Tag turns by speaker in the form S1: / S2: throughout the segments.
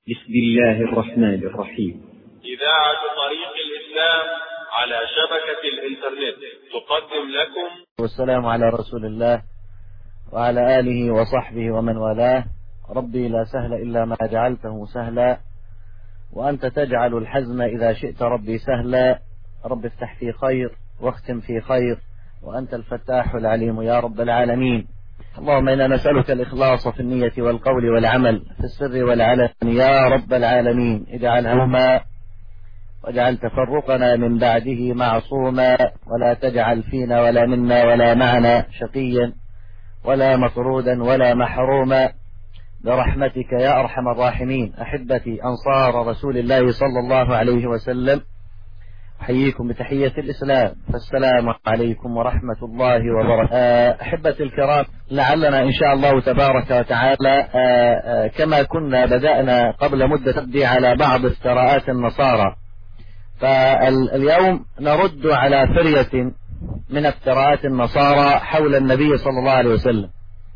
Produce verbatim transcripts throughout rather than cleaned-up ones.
S1: بسم الله الرحمن الرحيم.
S2: إذاعة طريق الإسلام على شبكة الإنترنت تقدم لكم.
S3: والسلام على رسول الله وعلى آله وصحبه ومن والاه. ربي لا سهل إلا ما جعلته سهلا، وأنت تجعل الحزن إذا شئت ربي سهلا. رب افتح في خير واختم في خير، وأنت الفتاح العليم يا رب العالمين. اللهم إنا نسألك الإخلاص في النية والقول والعمل في السر والعلن يا رب العالمين. اجعل هما واجعل تفرقنا من بعده معصوما، ولا تجعل فينا ولا منا ولا معنا شقيا ولا مطرودا ولا محروما برحمتك يا أرحم الراحمين. أحبتي أنصار رسول الله صلى الله عليه وسلم، أحييكم بتحية الإسلام، فالسلام عليكم ورحمة الله وبركاته. أحبتي الكرام، لعلنا إن شاء الله تبارك وتعالى كما كنا بدأنا قبل مدة تبدي على بعض افتراءات النصارى، فاليوم نرد على فرية من افتراءات النصارى حول النبي صلى الله عليه وسلم.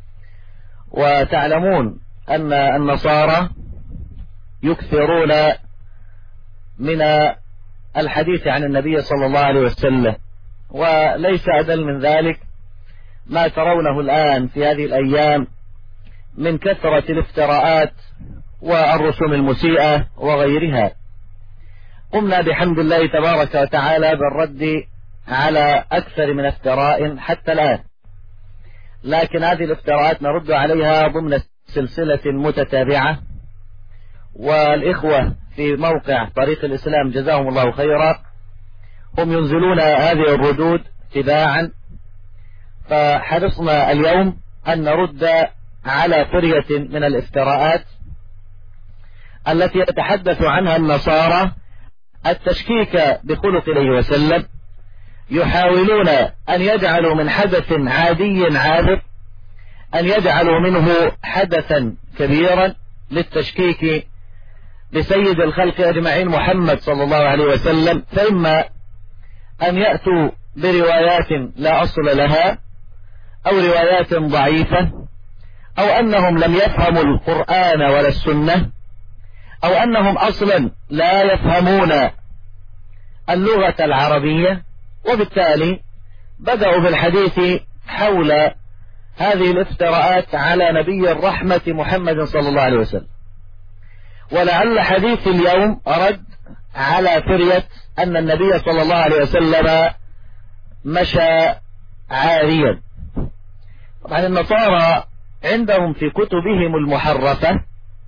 S3: وتعلمون أن النصارى يكثرون من الحديث عن النبي صلى الله عليه وسلم، وليس أدل من ذلك ما ترونه الآن في هذه الأيام من كثرة الافتراءات والرسوم المسيئة وغيرها. قمنا بحمد الله تبارك وتعالى بالرد على أكثر من افتراء حتى الآن، لكن هذه الافتراءات نرد عليها ضمن سلسلة متتابعة، والإخوة في موقع طريق الإسلام جزاهم الله خيرا هم ينزلون هذه الردود تباعا، فحرصنا اليوم أن نرد على فرية من الافتراءات التي يتحدث عنها النصارى التشكيك بخلق الله وسلم. يحاولون أن يجعلوا من حدث عادي عابر أن يجعلوا منه حدثا كبيرا للتشكيك بسيد الخلق أجمعين محمد صلى الله عليه وسلم، فإما أن يأتوا بروايات لا أصل لها أو روايات ضعيفة، أو أنهم لم يفهموا القرآن ولا السنة، أو أنهم أصلا لا يفهمون اللغة العربية، وبالتالي بدأوا بالحديث حول هذه الافتراءات على نبي الرحمة محمد صلى الله عليه وسلم. ولعل حديث اليوم رد على فرية أن النبي صلى الله عليه وسلم مشى عاريا. طبعا النصارى عندهم في كتبهم المحرفة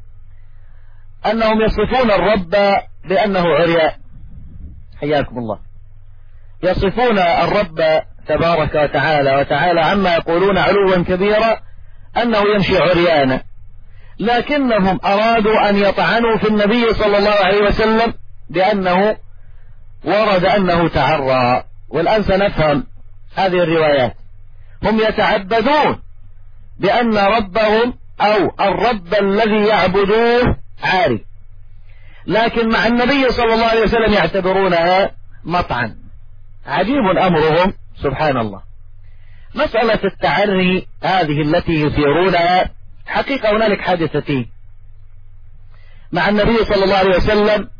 S3: أنهم يصفون الرب بأنه عريان، حياكم الله، يصفون الرب تبارك وتعالى وتعالى عما يقولون علوا كبيرا أنه يمشي عريانا، لكنهم أرادوا أن يطعنوا في النبي صلى الله عليه وسلم بأنه ورد أنه تعرى. والآن سنفهم هذه الروايات. هم يتعبدون بأن ربهم أو الرب الذي يعبدوه عاري، لكن مع النبي صلى الله عليه وسلم يعتبرونها مطعن. عجيب أمرهم سبحان الله. مسألة التعري هذه التي يثيرونها حقيقة هنالك حادثتين مع النبي صلى الله عليه وسلم،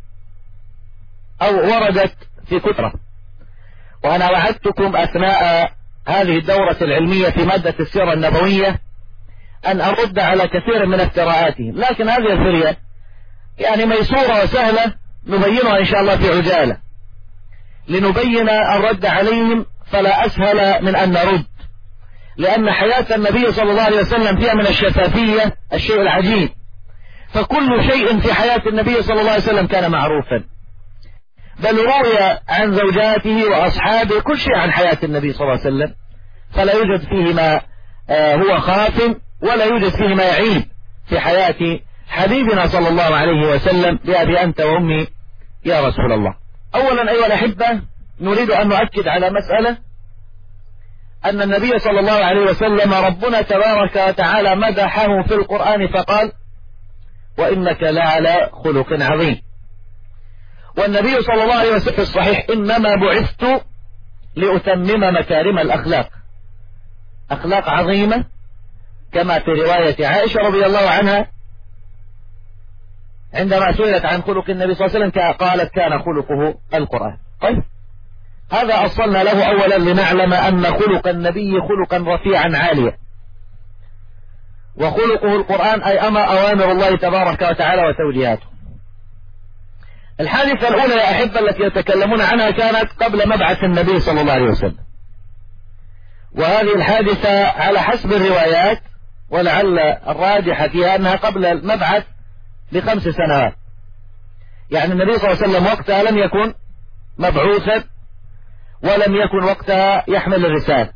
S3: أو وردت في كترة، وأنا وعدتكم أثناء هذه الدورة العلمية في مادة السيرة النبوية أن أرد على كثير من افتراءاتهم، لكن هذه الفرية يعني ميسورة وسهلة نبينها إن شاء الله في عجالة لنبين الرد عليهم، فلا أسهل من أن نرد، لأن حياة النبي صلى الله عليه وسلم فيها من الشفافية الشيء العجيب، فكل شيء في حياة النبي صلى الله عليه وسلم كان معروفا، بل روي عن زوجاته وأصحابه كل شيء عن حياة النبي صلى الله عليه وسلم، فلا يوجد فيه ما هو خاف ولا يوجد فيه ما يعيب في حياة حبيبنا صلى الله عليه وسلم. بأبي أنت وأمي يا رسول الله. أولا أيها الأحبة، نريد أن نؤكد على مسألة أن النبي صلى الله عليه وسلم ربنا تبارك وتعالى مدحه في القرآن فقال: وإنك لعلى خلق عظيم. والنبي صلى الله عليه وسلم في الصحيح: إنما بعثت لأتمم مكارم الأخلاق. أخلاق عظيمة كما في رواية عائشة رضي الله عنها عندما سئلت عن خلق النبي صلى الله عليه وسلم قالت كان خلقه القرآن. طيب هذا أصلنا له أولا لنعلم أن خلق النبي خلقا رفيعا عاليا، وخلقه القرآن أي أما أوامر الله تبارك وتعالى وتوجيهاته. الحادثة الأولى يا أحبة التي يتكلمون عنها كانت قبل مبعث النبي صلى الله عليه وسلم، وهذه الحادثة على حسب الروايات ولعل الراجح فيها أنها قبل المبعث بخمس سنوات، يعني النبي صلى الله عليه وسلم وقتها لم يكن مبعوثا ولم يكن وقتها يحمل الرسالة.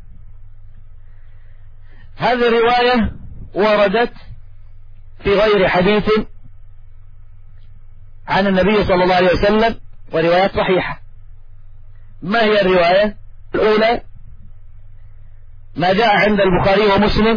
S3: هذه الرواية وردت في غير حديث عن النبي صلى الله عليه وسلم وروايات صحيحة. ما هي الرواية الأولى؟ ما جاء عند البخاري ومسلم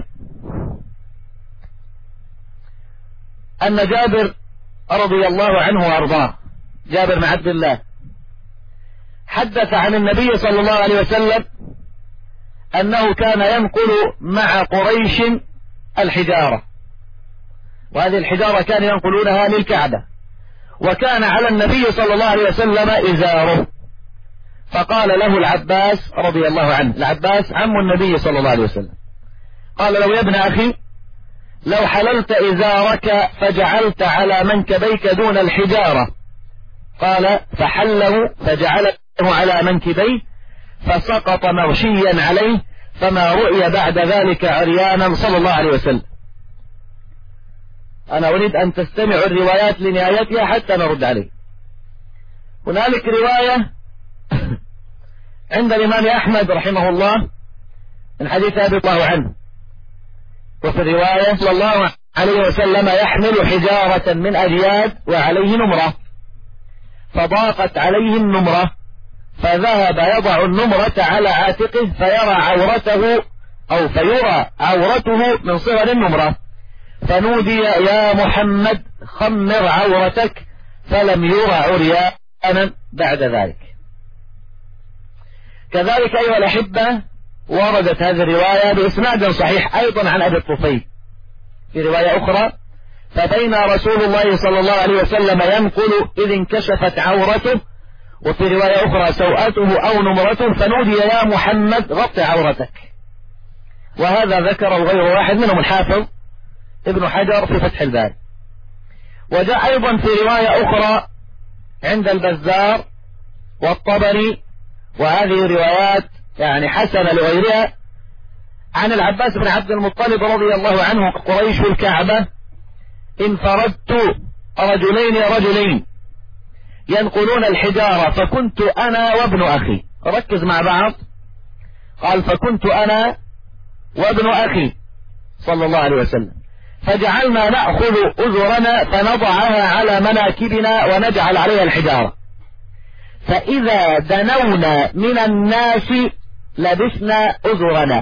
S3: أن جابر رضي الله عنه وأرضاه، جابر بن عبد الله، حدث عن النبي صلى الله عليه وسلم أنه كان ينقل مع قريش الحجارة، وهذه الحجارة كانوا ينقلونها للكعبة، وكان على النبي صلى الله عليه وسلم إزاره، فقال له العباس رضي الله عنه، العباس عم النبي صلى الله عليه وسلم، قال له يا ابن أخي لو حللت إزارك فجعلت على منكبيك دون الحجارة، قال فحله فجعله على منكبيه فسقط مغشيا عليه فما رؤي بعد ذلك عريانا صلى الله عليه وسلم. أنا أريد أن تستمعوا الروايات لنهايتها حتى نرد عليه. هنالك رواية عند الإمام أحمد رحمه الله من حديث أبي الله عنه، وفي الرواية صلى الله عليه وسلم يحمل حجارة من أجياد وعليه نمرة، فضاقت عليه النمرة فذهب يضع النمرة على عاتقه فيرى عورته أو فيرى عورته من صغر النمرة، فنودي يا محمد خمر عورتك، فلم يرى عريانا بعد ذلك. كذلك أيها الأحبة وردت هذه الرواية بإسناد صحيح أيضا عن أبي الطفيل في رواية أخرى، فبين رسول الله صلى الله عليه وسلم ينقل إذ انكشفت عورته، وفي رواية أخرى سوءته أو نمرته، فنودي يا محمد غط عورتك. وهذا ذكره غير واحد منهم الحافظ ابن حجر في فتح الباري. وجاء أيضا في رواية أخرى عند البزار والطبري، وهذه روايات يعني حسنة لغيرها، عن العباس بن عبد المطلب رضي الله عنه قريش الكعبة انفردت رجلين رجلين ينقلون الحجارة فكنت أنا وابن أخي، ركز مع بعض، قال فكنت أنا وابن أخي صلى الله عليه وسلم، فجعلنا نأخذ أزرنا فنضعها على مناكبنا ونجعل عليها الحجارة، فإذا دنونا من الناس لبسنا أزرنا،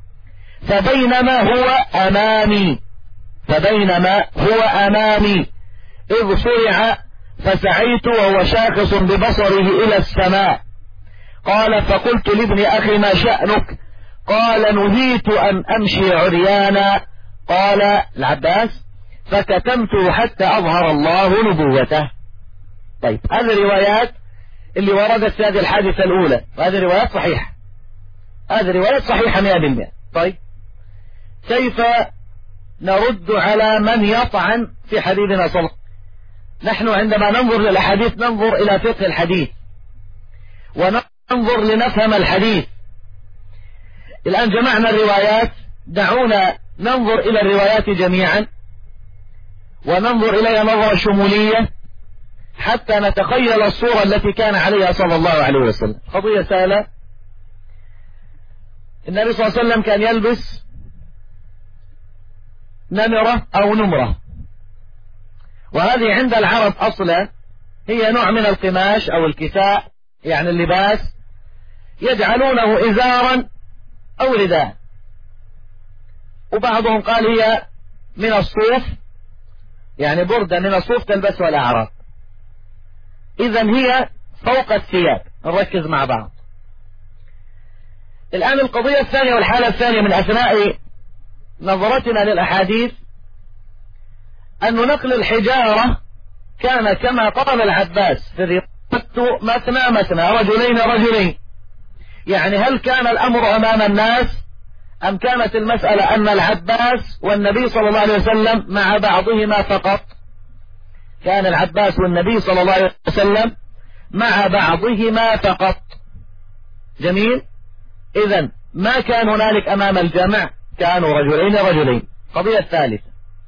S3: فبينما هو أمامي فبينما هو أمامي إذ صرع فسعيت وهو شاخص ببصره إلى السماء، قال فقلت لابن أخي ما شأنك؟ قال نهيت أن أمشي عريانا، قال العباس فكتمت حتى أظهر الله نبوته. طيب هذه الروايات اللي وردت في هذه الحادثة الأولى، وهذه روايات صحيحة، هذه روايات صحيحة مئة بالمئة. طيب كيف نرد على من يطعن في حديثنا صلى الله عليه وسلم؟ نحن عندما ننظر للحديث ننظر إلى فقه الحديث وننظر لنفهم الحديث. الآن جمعنا الروايات، دعونا ننظر إلى الروايات جميعا وننظر إليها نظرة شمولية حتى نتخيل الصورة التي كان عليها صلى الله عليه وسلم. قضية سهلة، النبي صلى الله عليه وسلم كان يلبس نمرة أو نمرة، وهذه عند العرب أصلا هي نوع من القماش أو الكساء، يعني اللباس، يجعلونه إزارا أو رداء، وبعضهم قال هي من الصوف، يعني بردة من الصوف تلبسها الأعراب. إذن هي فوق الثياب. نركز مع بعض الآن. القضية الثانية والحالة الثانية من أثناء نظرتنا للأحاديث أن نقل الحجارة كان كما قال العباس في الرواية مثنى مثنى رجلين رجلين، يعني هل كان الأمر أمام الناس أم كانت المسألة أن العباس والنبي صلى الله عليه وسلم مع بعضهما فقط؟ كان العباس والنبي صلى الله عليه وسلم مع بعضهما فقط. جميل. إذن ما كان هنالك أمام الجمع، كانوا رجلين رجلين. قضية الثالثة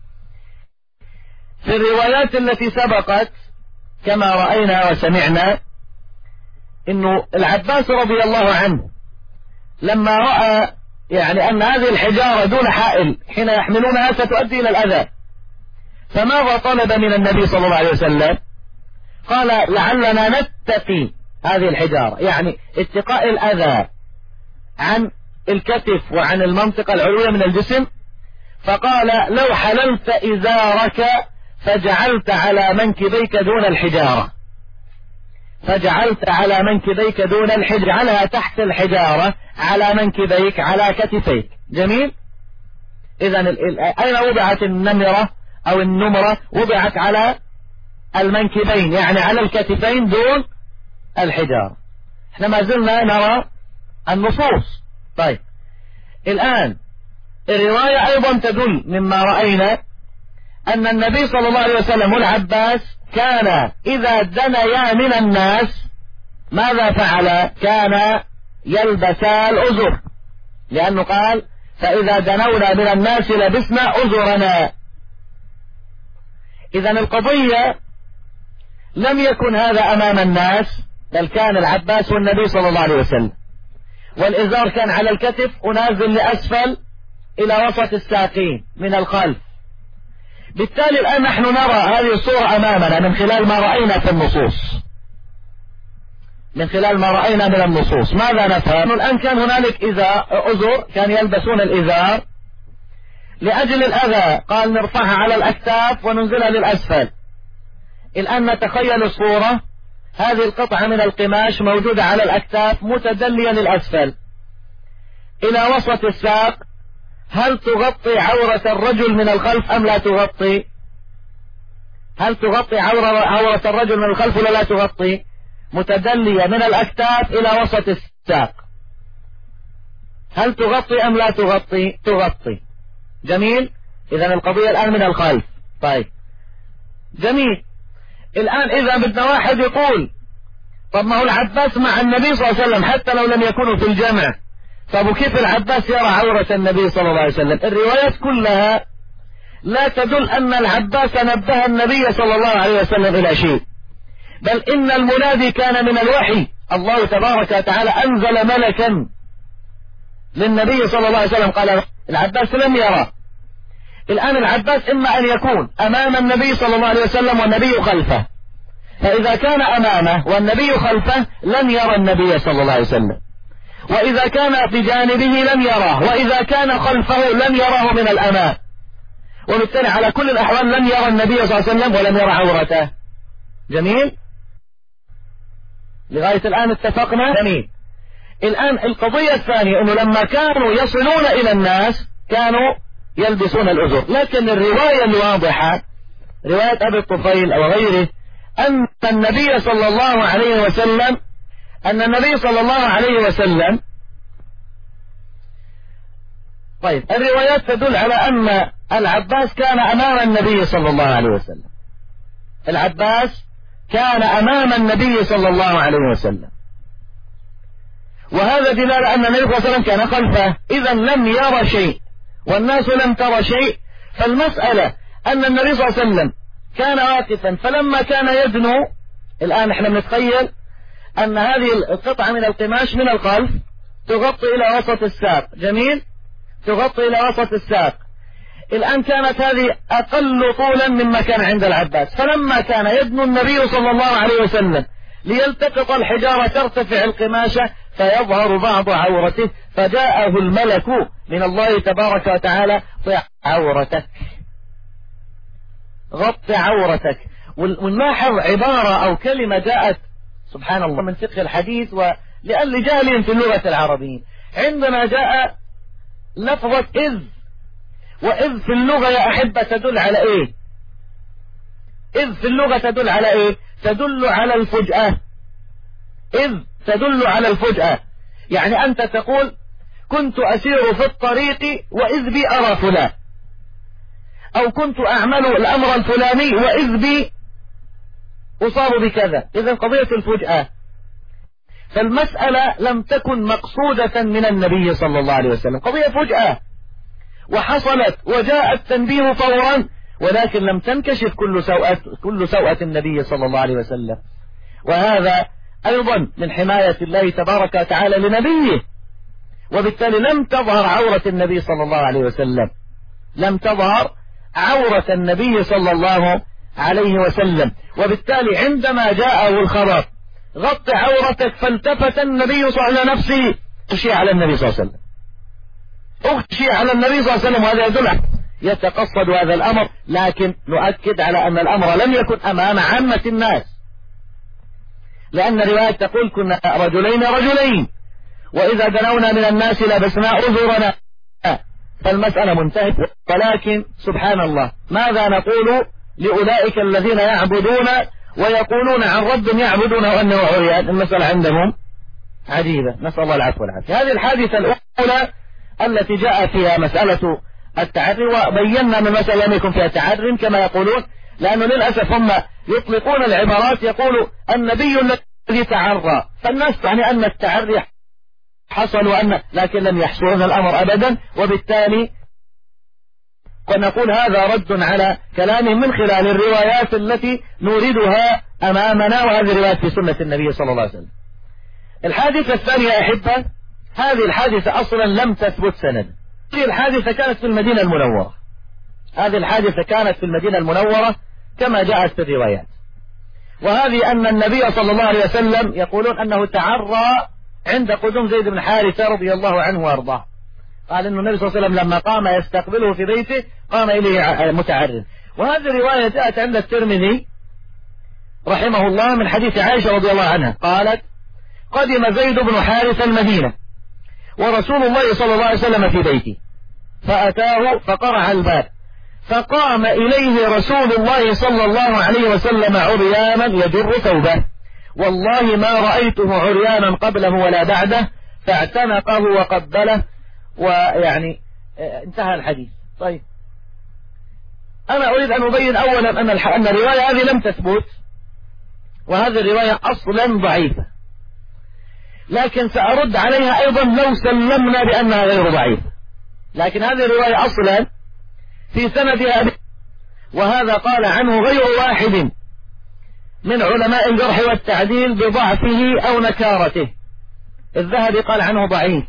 S3: في الروايات التي سبقت كما رأينا وسمعنا إنه العباس رضي الله عنه لما رأى يعني أن هذه الحجارة دون حائل حين يحملونها ستؤدي إلى الأذى، فماذا طلب من النبي صلى الله عليه وسلم؟ قال لعلنا نتقي هذه الحجارة، يعني اتقاء الأذى عن الكتف وعن المنطقة العلوية من الجسم. فقال لو حللت إزارك فجعلت على منكبيك دون الحجارة، فجعلت على منكبيك دون الحجارة، جعلها تحت الحجارة على منكبيك على كتفيك. جميل. إذن أين وضعت النمرة أو النمرة؟ وضعت على المنكبين، يعني على الكتفين دون الحجارة. احنا ما زلنا نرى النصوص. طيب الآن الرواية أيضا تدل مما رأينا أن النبي صلى الله عليه وسلم والعباس كان إذا دنيا من الناس ماذا فعل؟ كان يلبسا الأزر، لأنه قال فإذا دنونا من الناس لبسنا أزرنا. إذن القضية لم يكن هذا أمام الناس، بل كان العباس والنبي صلى الله عليه وسلم، والإزار كان على الكتف ونازل لأسفل إلى وسط الساقين من الخلف. بالتالي الآن نحن نرى هذه الصورة أمامنا من خلال ما رأينا في النصوص، من خلال ما رأينا من النصوص. ماذا نفهم؟ الآن كان هنالك إزار أزر كان يلبسون الإزار لأجل الأذى، قال نرفعها على الأكتاف وننزلها للأسفل. الآن نتخيل الصورة، هذه القطعة من القماش موجودة على الأكتاف متدلية للأسفل إلى وسط الساق، هل تغطي عورة الرجل من الخلف أم لا تغطي؟ هل تغطي عورة, عورة الرجل من الخلف ولا لا تغطي؟ متدلية من الأكتاف إلى وسط الساق، هل تغطي أم لا تغطي؟ تغطي. جميل. إذن القضية الآن من الخلف. طيب جميل. الآن إذا بدنا واحد يقول طب ما هو العباس مع النبي صلى الله عليه وسلم حتى لو لم يكونوا في الجمع، طب وكيف العباس يرى عورة النبي صلى الله عليه وسلم؟ الروايات كلها لا تدل أن العباس نبه النبي صلى الله عليه وسلم إلى شيء، بل إن المنادي كان من الوحي. الله تبارك وتعالى أنزل ملكا للنبي صلى الله عليه وسلم قال العباس لم يرى. الآن العباس إما أن يكون أمام النبي صلى الله عليه وسلم والنبي خلفه، فإذا كان أمامه والنبي خلفه لن يرى النبي صلى الله عليه وسلم، وإذا كان بجانبه لن يراه، وإذا كان خلفه لن يراه من الأمام، وبالتالي على كل الأحوال لن يرى النبي صلى الله عليه وسلم ولن يرى عورته. جميل. لغاية الآن اتفقنا. جميل. الآن القضية الثانية أنه لما كانوا يصلون إلى الناس كانوا يلبسون الأزر، لكن الرواية الواضحة رواية أبي الطفيل أو غيره أن النبي صلى الله عليه وسلم أن النبي صلى الله عليه وسلم طيب الروايات تدل على أن العباس كان أمام النبي صلى الله عليه وسلم، العباس كان أمام النبي صلى الله عليه وسلم، وهذا دلالة أن النبي صلى الله عليه وسلم كان خلفه، إذا لم يرى شيء والناس لم ترى شيء. فالمسألة أن النبي صلى الله عليه وسلم كان واقفا، فلما كان يدنو، الآن احنا بنتخيل أن هذه القطعة من القماش من الخلف تغطي إلى وسط الساق. جميل. تغطي إلى وسط الساق. الآن كانت هذه أقل طولا مما كان عند العباس، فلما كان يدنو النبي صلى الله عليه وسلم ليلتقط الحجارة ترتفع القماشة فيظهر بعض عورته، فجاءه الملك من الله تبارك وتعالى طع عورتك، غط عورتك. ونلاحظ عبارة أو كلمة جاءت سبحان الله من فقه الحديث ولأن جهل في اللغة العربية، عندما جاء لفظة إذ، وإذ في اللغة يا أحبة تدل على إيه؟ إذ في اللغة تدل على إيه؟ تدل على الفجأة. إذ تدل على الفجأة، يعني أنت تقول كنت أسير في الطريق وإذ بي أرى فلان، أو كنت أعمل الأمر الفلاني وإذ بي أصاب بكذا. إذن قضية الفجأة. فالمسألة لم تكن مقصودة من النبي صلى الله عليه وسلم، قضية فجأة وحصلت وجاء التنبيه فورا، ولكن لم تنكشف كل سوءة كل سوءة النبي صلى الله عليه وسلم. وهذا أيضا من حماية الله تبارك وتعالى لنبيه، وبالتالي لم تظهر عورة النبي صلى الله عليه وسلم، لم تظهر عورة النبي صلى الله عليه وسلم. وبالتالي عندما جاءه الخبر غط عورتك، فالتفت النبي صلى الله عليه نفسه، اغشي على النبي صلى الله عليه وسلم، اغشي على النبي صلى الله عليه وسلم. وهذا يدل يتقصد هذا الأمر، لكن نؤكد على أن الأمر لم يكن أمام عامة الناس، لأن الرواية تقول كنا رجلين رجلين وإذا دنونا من الناس لبسنا أزرنا، فالمسألة منتهت. ولكن سبحان الله، ماذا نقول لأولئك الذين يعبدون ويقولون عن رب يعبدونه أنه عريان؟ المسألة عندهم عجيبة، نسأل الله العفو والعافية. هذه الحادثة الأولى التي جاء فيها مسألة التعري، وبينا من مسألة لم يكن فيها تعري كما يقولون، لأنه للأسف هم يطلقون العبارات، يقولوا النبي الذي تعرى، فالناس تعني أن التعري حصل وأن، لكن لم يحصل هذا الأمر أبدا. وبالتالي ونقول هذا رد على كلامهم من خلال الروايات التي نوردها أمامنا، وهذه روايات في سنة النبي صلى الله عليه وسلم. الحادثة الثانية أحبة، هذه الحادثة أصلا لم تثبت سند. هذه الحادثة كانت في المدينة المنورة، هذه الحادثة كانت في المدينة المنورة كما جاءت في الروايات. وهذه أن النبي صلى الله عليه وسلم يقولون أنه تعرى عند قدوم زيد بن حارثة رضي الله عنه وارضاه. قال أن النبي صلى الله عليه وسلم لما قام يستقبله في بيته قام إليه متعرٍ. وهذه الرواية جاءت عند الترمذي رحمه الله من حديث عائشة رضي الله عنها قالت قدم زيد بن حارثة المدينة ورسول الله صلى الله عليه وسلم في بيته، فأتاه فقرع الباب، فقام إليه رسول الله صلى الله عليه وسلم عريانا يجر ثوبه، والله ما رأيته عريانا قبله ولا بعده، فاعتنقه وقبله، ويعني انتهى الحديث. طيب أنا أريد أن أبين أولا أن أن الرواية هذه لم تثبت، وهذه الرواية أصلا ضعيفة، لكن سأرد عليها أيضا لو سلمنا بأنها غير ضعيفة. لكن هذه الرواية أصلا في سندها، وهذا قال عنه غير واحد من علماء الجرح والتعديل بضعفه أو نكارته. الذهبي قال عنه ضعيف،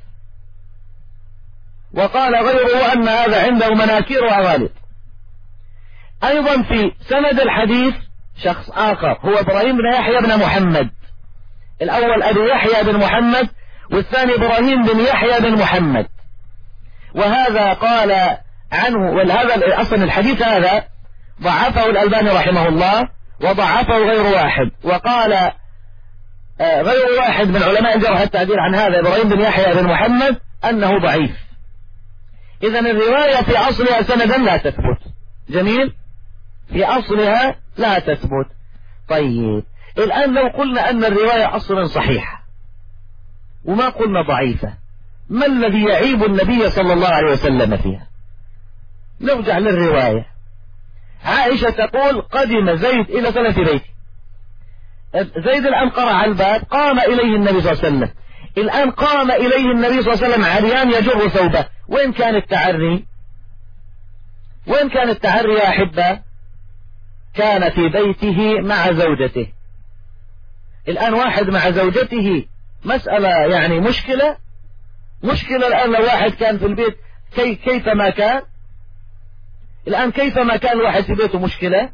S3: وقال غيره أن هذا عنده مناكير وأغالب. أيضا في سند الحديث شخص آخر هو إبراهيم بن يحيى بن محمد، الأول أبي يحيى بن محمد والثاني إبراهيم بن يحيى بن محمد، وهذا قال عنه، وهذا أصلا الحديث هذا ضعفه الألباني رحمه الله وضعفه غير واحد، وقال غير واحد من علماء الجرح والتعديل عن هذا إبراهيم بن يحيى بن محمد أنه ضعيف. إذن الرواية في أصلها سندا لا تثبت. جميل، في أصلها لا تثبت. طيب الآن لو قلنا أن الرواية أصلا صحيحة وما قلنا ضعيفة، ما الذي يعيب النبي صلى الله عليه وسلم فيها؟ نرجع للرواية. عائشة تقول قدم زيد إلى ثلاث بيت، زيد الآن قرع الباب، قام إليه النبي صلى الله عليه وسلم. الآن قام إليه النبي صلى الله عليه وسلم عريان يجر ثوبه، وين كان التعري؟ وين كان التعري يا أحبة؟ كان في بيته مع زوجته. الآن واحد مع زوجته مسألة يعني مشكلة مشكلة الآن لو واحد كان في البيت كي كيف ما كان، الآن كيف ما كان الواحد في بيته مشكلة.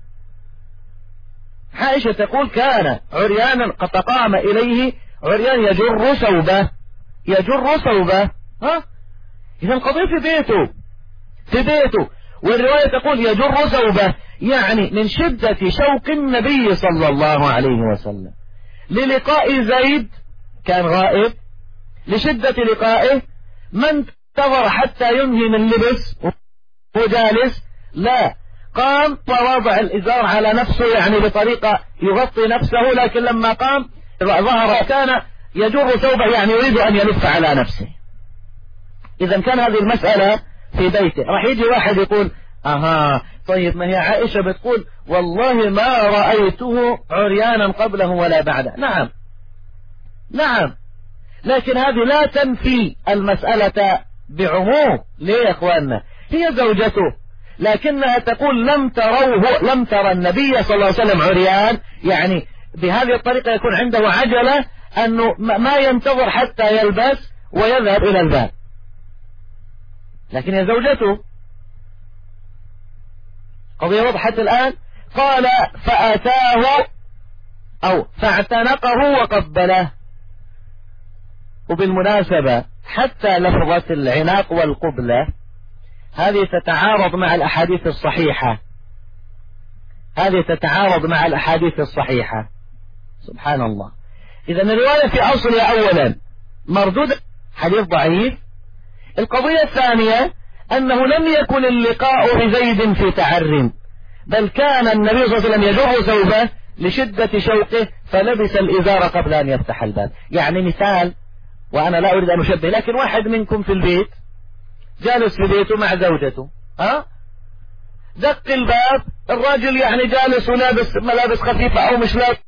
S3: عائشة تقول كان عريانا قد قام إليه عريان يجر ثوبه، يجر ثوبه. ها إذا القضية في بيته في بيته والرواية تقول يجر ثوبه، يعني من شدة شوق النبي صلى الله عليه وسلم للقاء زيد كان غائب، لشدة لقائه ما انتظر حتى ينهي من لبس وجالس، لا قام ووضع الإزار على نفسه يعني بطريقة يغطي نفسه، لكن لما قام ظهر كان يجر ثوبه يعني يريد أن يلف على نفسه. إذا كان هذه المسألة في بيته. راح يجي واحد يقول أها طيب ما هي عائشة بتقول والله ما رأيته عريانا قبله ولا بعده. نعم نعم، لكن هذه لا تنفي المسألة بعموم. ليه يا أخواننا؟ هي زوجته، لكنها تقول لم تروه، لم ترى النبي صلى الله عليه وسلم عريان، يعني بهذه الطريقة يكون عنده عجلة أنه ما ينتظر حتى يلبس ويذهب إلى الباب، لكن هي زوجته. قضية وضحت الآن. قال فأتاه أو فاعتنقه وقبله. وبالمناسبة حتى لفظة العناق والقبلة هذه تتعارض مع الأحاديث الصحيحة، هذه تتعارض مع الأحاديث الصحيحة. سبحان الله. إذا الرواية في أصلها أولا مردود، حديث ضعيف. القضية الثانية أنه لم يكن اللقاء بزيد في تعر، بل كان النبي صلى الله عليه وسلم يجر ثوبه لشدة شوقه فلبس الإزار قبل أن يفتح الباب. يعني مثال، وأنا لا أريد أن أشبه، لكن واحد منكم في البيت جالس في بيته مع زوجته، ها دق الباب، الراجل يعني جالس ولابس ملابس خفيفة أو مش لابس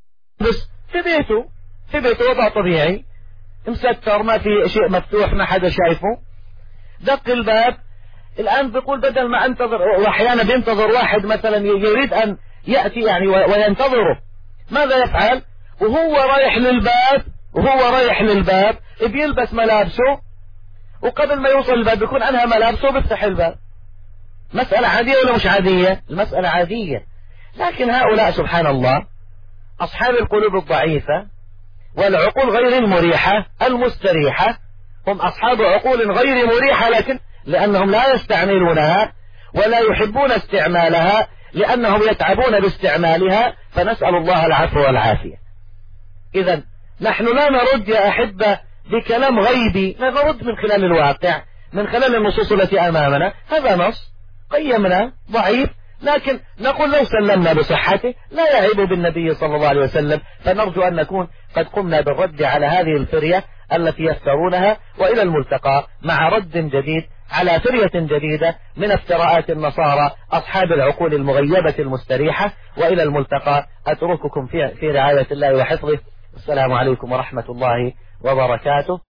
S3: في بيته، في بيته وضع طبيعي مستر، ما في شيء مفتوح، ما حدا شايفه. دق الباب، الآن بيقول بدل ما أنتظر، وأحيانا بينتظر واحد مثلا يريد أن يأتي يعني وينتظره، ماذا يفعل؟ وهو رايح للباب وهو رايح للباب بيلبس ملابسه، وقبل ما يوصل الباب بيكون أنهى ملابسه وبيفتح الباب. مسألة عادية ولا مش عادية؟ المسألة عادية. لكن هؤلاء سبحان الله أصحاب القلوب الضعيفة والعقول غير المريحة المستريحة، هم أصحاب عقول غير مريحة، لكن لأنهم لا يستعملونها ولا يحبون استعمالها لأنهم يتعبون باستعمالها، فنسأل الله العفو والعافية. إذا نحن لا نرد يا أحبة بكلام غيبي، لا نرد من خلال الواقع، من خلال النصوص التي أمامنا. هذا نص قيمنا ضعيف، لكن نقول لو سلمنا بصحته لا يعيب بالنبي صلى الله عليه وسلم، فنرجو أن نكون قد قمنا بالرد على هذه الفرية التي يفترونها. وإلى الملتقى مع رد جديد على فرية جديدة من افتراءات النصارى أصحاب العقول المغيبة المستريحة. وإلى الملتقى، أترككم في, في رعاية الله وحفظه. السلام عليكم ورحمة الله وبركاته.